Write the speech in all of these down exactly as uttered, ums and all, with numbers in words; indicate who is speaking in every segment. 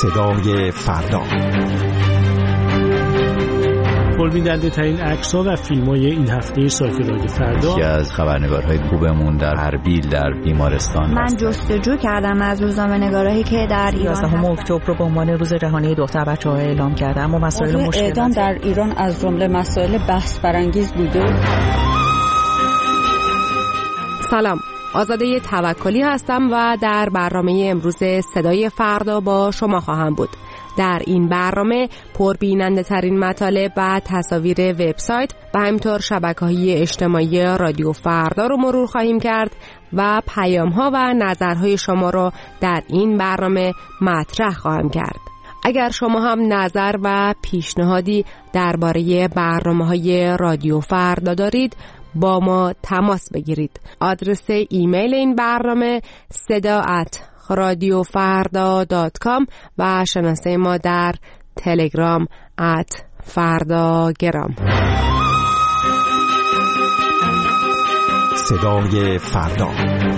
Speaker 1: صدای فردا.
Speaker 2: پربیننده ترین عکس‌ها و فیلم‌های این هفته سایت رادیو فردا.
Speaker 3: یکی از خبرنگارهای خوبمون در اربیل در بیمارستان.
Speaker 4: من جستجو کردم از روزنامه‌نگارایی که در ایران
Speaker 5: یازدهم اکتبر رو به عنوان روز جهانی دختر بچه‌ها اعلام کردن، اما مسائل مشکل
Speaker 6: اعدام در ایران از جمله مسائل بحث برانگیز بوده.
Speaker 7: سلام، آزاده توکلی هستم و در برنامه امروز صدای فردا با شما خواهم بود. در این برنامه پربیننده ترین مطالب و تصاویر وبسایت و همینطور شبکه‌های اجتماعی رادیو فردا رو مرور خواهیم کرد و پیام‌ها و نظرهای شما رو در این برنامه مطرح خواهم کرد. اگر شما هم نظر و پیشنهادی درباره برنامه‌های رادیو فردا دارید با ما تماس بگیرید. آدرس ایمیل این برنامه صدا ات رادیو فردا دات کام و شناسه ما در تلگرام ات فرداگرام.
Speaker 1: صدای فردا.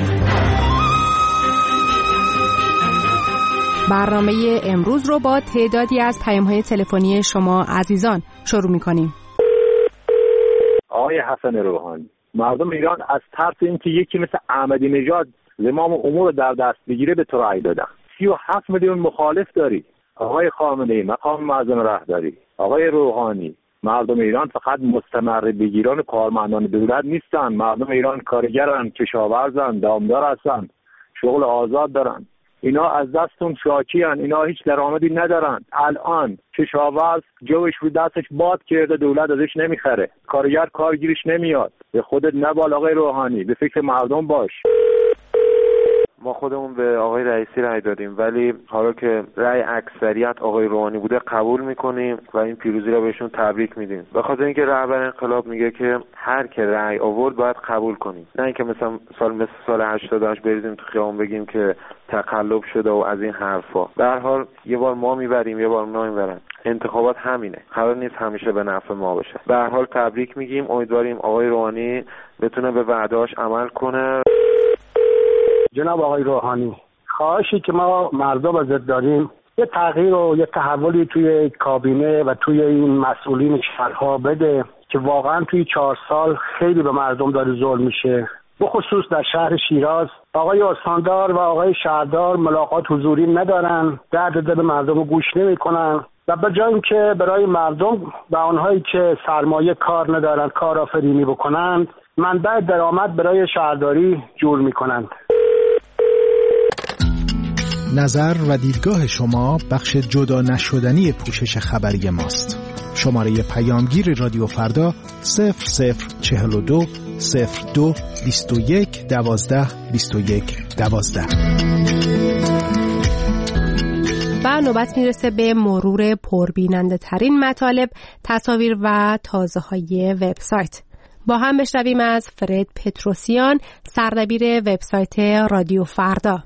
Speaker 7: برنامه امروز رو با تعدادی از پیام‌های تلفنی شما عزیزان شروع می‌کنیم.
Speaker 8: آقای حسن روحانی، مردم ایران از ترس اینکه یکی مثل احمدی نژاد زمام امور در دست بگیره به تو رأی دادن. سی و هفت میلیون مخالف داری آقای خامنه‌ای، مقام معظم رهبری. آقای روحانی، مردم ایران فقط مستمر بگیران کارمندان دولت نیستن. مردم ایران کارگرن، کشاورزن، دامدار هستن، شغل آزاد دارن. اینا از دستون شاکیان، اینا هیچ درآمدی ندارن. الان کشاورز جوش رو دستش باد کرده، دولت ازش نمیخره، کارگر کارگیرش نمیاد. به خودت نبال آقای روحانی، به فکر مردم باش.
Speaker 9: ما خودمون به آقای رئیسی رأی دادیم، ولی حالا که رأی اکثریت آقای روحانی بوده قبول میکنیم و این پیروزی را بهشون تبریک میدیم. به خاطر اینکه رهبر انقلاب میگه که هر که رأی آورد باید قبول کنیم، نه اینکه مثلا سال مثل سال هشتاد و هشت بریزیم تو خیابون بگیم که تقلب شده و از این حرفا. به هر حال یه بار ما میبریم یه بار اونا میبرن. انتخابات همینه، قرار نیست همیشه به نفع ما باشه. به هر حال تبریک میگیم، امیدواریم آقای روحانی بتونه به وعده‌اش عمل کنه.
Speaker 10: جناب آقای روحانی، خواهشی که ما مردم ازت داریم یه تغییر و یه تحولی توی کابینه و توی این مسئولین شهرها بده که واقعا توی چهار سال خیلی به مردم داره ظلم میشه. بخصوص در شهر شیراز آقای استاندار و آقای شهردار ملاقات حضوری ندارن، درد دل مردم رو گوش نمی‌کنن و به جای اینکه برای مردم و آنهایی که سرمایه کار ندارن کارآفرینی بکنند، منبع درآمد برای شهرداری جور می‌کنند.
Speaker 11: نظر و دیدگاه شما بخش جدا نشدنی پوشش خبری ماست. شماره پیامگیر رادیو فردا صفر صفر چهل و دو صفر دو بیست و یک دوازده بیست و یک دوازده.
Speaker 7: و نوبت میرسه به مرور پربیننده ترین مطالب، تصاویر و تازه های وبسایت. با هم بشنویم از فرد پتروسیان، سردبیر وبسایت رادیو فردا.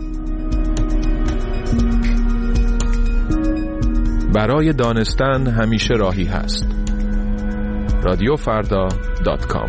Speaker 12: برای دانستن همیشه راهی هست. رادیو فردا دات کام.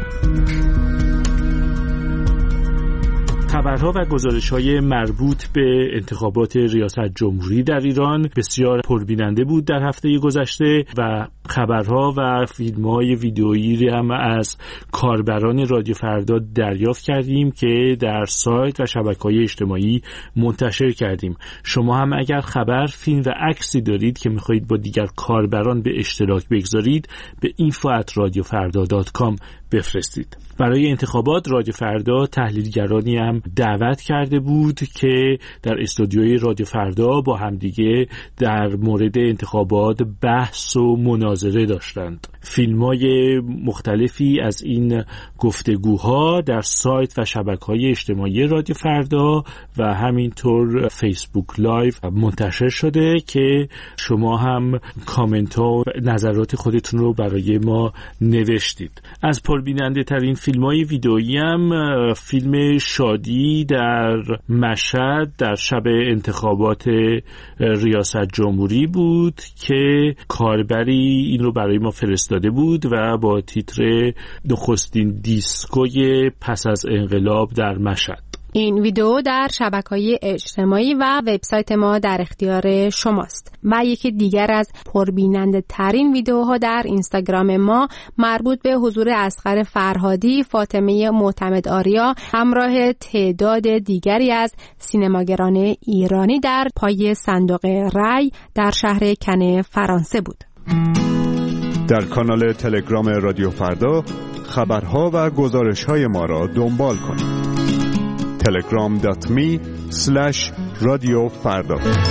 Speaker 2: خبرها و گزارش‌های مربوط به انتخابات ریاست جمهوری در ایران بسیار پربیننده بود در هفته گذشته و خبرها و فیلم‌های ویدئویی هم از کاربران رادیو فردا دریافت کردیم که در سایت و شبکه‌های اجتماعی منتشر کردیم. شما هم اگر خبر، فیلم و عکسی دارید که می‌خواهید با دیگر کاربران به اشتراک بگذارید، به اینفو ات رادیو فردا دات کام بفرستید. برای انتخابات رادیو فردا تحلیلگرانی هم دعوت کرده بود که در استودیوی رادیو فردا با همدیگه در مورد انتخابات بحث و مناظره داشتند. فیلم‌های مختلفی از این گفتگوها در سایت و شبکه‌های اجتماعی رادیو فردا و همینطور فیسبوک لایو منتشر شده که شما هم کامنت‌ها و نظرات خودتون رو برای ما نوشتید. از پربیننده ترین فیلم‌های ویدئویی هم فیلم شادی در مشهد در شب انتخابات ریاست جمهوری بود که کاربری این رو برای ما فرستاده بود و با تیتر نخستین دیسکوی پس از انقلاب در مشهد.
Speaker 7: این ویدیو در شبکه‌های اجتماعی و وبسایت ما در اختیار شماست. و یکی دیگر از پربیننده ترین ویدیوها در اینستاگرام ما مربوط به حضور اصغر فرهادی، فاطمه معتمد آریا همراه تعداد دیگری از سینماگران ایرانی در پای صندوق رای در شهر کن فرانسه بود.
Speaker 13: در کانال تلگرام رادیو فردا خبرها و گزارش‌های ما را دنبال کنید. تلگرام دات می اسلش رادیو فردا.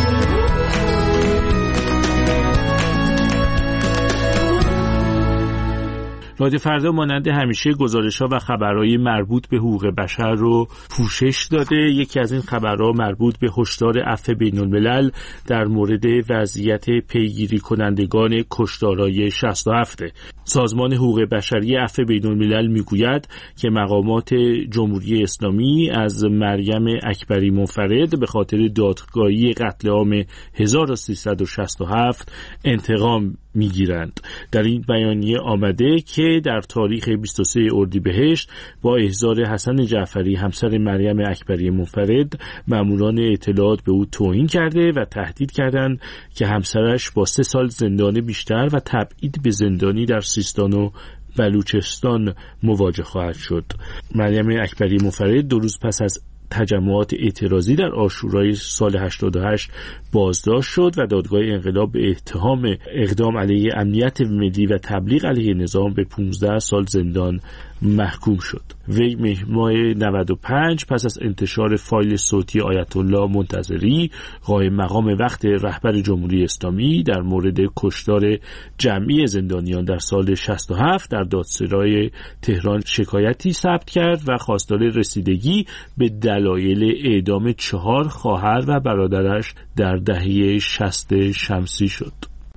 Speaker 2: رادیو فردا مانند همیشه گزارش‌ها و خبرهای مربوط به حقوق بشر رو پوشش داده. یکی از این خبرها مربوط به هشدار عفو بین‌الملل در مورد وضعیت پیگیری کنندگان کشتارهای شصت و هفت. سازمان حقوق بشری عفو بین‌الملل میگوید که مقامات جمهوری اسلامی از مریم اکبری منفرد به خاطر دادگاهی قتل عام هزار و سیصد و شصت و هفت انتقام میگیرند. در این بیانیه آمده که در تاریخ بیست و سوم اردیبهشت با احضار حسن جعفری همسر مریم اکبری منفرد ماموران اطلاعات به او توهین کرده و تهدید کردند که همسرش با سه سال زندان بیشتر و تبعید به زندانی در سیستان و بلوچستان مواجه خواهد شد. مریم اکبری منفرد دو روز پس از تجمعات اعتراضی در عاشورای سال هشتاد و هشت بازداشت شد و دادگاه انقلاب به اتهام اقدام علیه امنیت ملی و تبلیغ علیه نظام به پانزده سال زندان محکوم شد. وی ماه نود و پنج پس از انتشار فایل صوتی آیت الله منتظری قائم مقام وقت رهبر جمهوری اسلامی در مورد کشتار جمعی زندانیان در سال شصت و هفت در دادسرای تهران شکایتی ثبت کرد و خواستار رسیدگی به دلایل اعدام چهار خواهر و برادرش در دهه شصت شمسی شد.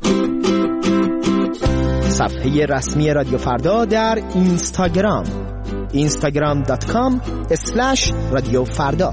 Speaker 14: صفحه رسمی رادیو فردا در اینستاگرام اینستاگرام دات کام اسلش رادیو فردا.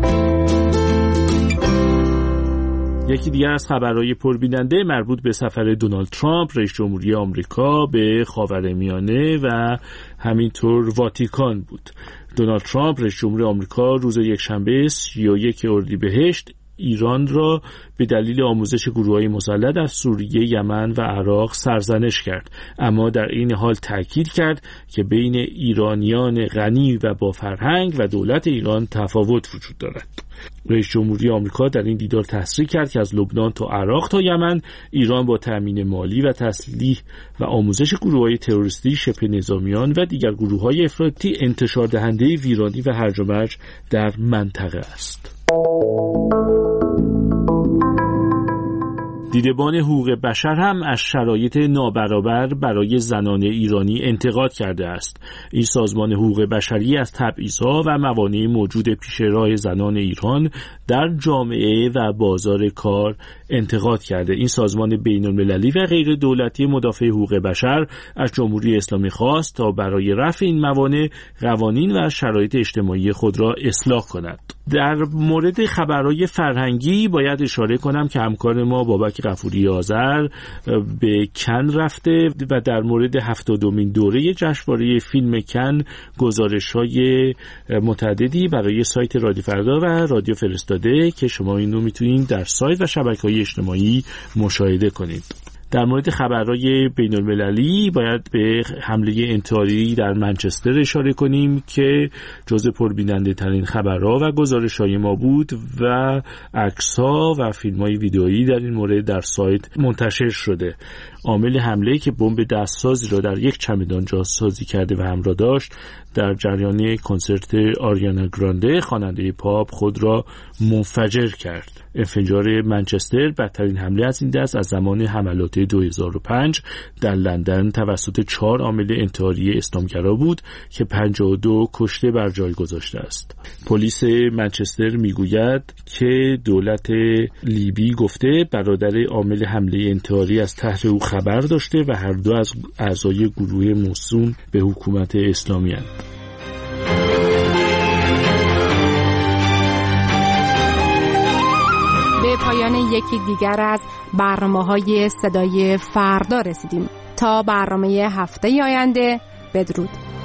Speaker 2: یکی دیگر از خبرهای پربیننده مربوط به سفر دونالد ترامپ رئیس جمهوری آمریکا به خاورمیانه و همینطور واتیکان بود. دونالد ترامپ رئیس جمهوری آمریکا روز یکشنبه سی و یک اردیبهشت ایران را به دلیل آموزش گروه‌های مسلح در سوریه، یمن و عراق سرزنش کرد، اما در این حال تاکید کرد که بین ایرانیان غنی و با فرهنگ و دولت ایران تفاوت وجود دارد. رئیس جمهوری آمریکا در این دیدار تصریح کرد که از لبنان تا عراق تا یمن ایران با تامین مالی و تسلیح و آموزش گروه‌های تروریستی، شبه نظامیان و دیگر گروه‌های افراطی انتشار دهنده ویرانی و هرج و مرج در منطقه است. دیدبان حقوق بشر هم از شرایط نابرابر برای زنان ایرانی انتقاد کرده است. این سازمان حقوق بشری از تبعیض‌ها و موانع موجود پیش راه زنان ایران در جامعه و بازار کار انتقاد کرده. این سازمان بین‌المللی و غیر دولتی مدافع حقوق بشر از جمهوری اسلامی خواست تا برای رفع این موانع قوانین و شرایط اجتماعی خود را اصلاح کند. در مورد خبرهای فرهنگی باید اشاره کنم که همکار ما بابک غفوری آذر به کن رفته و در مورد هفتادمین دوره جشنواره فیلم کن گزارش‌های متعددی برای سایت رادیو فردا و رادیو فرستاده که شما اینو میتونید در سایت و شبکه‌های اجتماعی مشاهده کنید. در مورد خبرهای بین‌المللی باید به حمله انتحاری در منچستر اشاره کنیم که جزو پربیننده ترین خبرها و گزارش‌های ما بود و عکس‌ها و فیلم‌های ویدئویی در این مورد در سایت منتشر شده. عامل حمله که بمب دستسازی را در یک چمدان جاسازی کرده و همراه داشت در جریان کنسرت آریانا گرانده خواننده پاپ خود را منفجر کرد. انفجار منچستر بدترین حمله از این دست از زمان حملات دو هزار و پنج در لندن توسط چهار عامل انتحاری اسلامگرا بود که پنجاه و دو کشته بر جای گذاشته است. پلیس منچستر میگوید که دولت لیبی گفته برادر عامل حمله انتحاری از طرح او خبر داشته و هر دو از اعضای گروه موسوم به حکومت اسلامی هستند.
Speaker 7: به پایان یکی دیگر از برنامه‌های صدای فردا رسیدیم. تا برنامه هفته آینده، بدرود.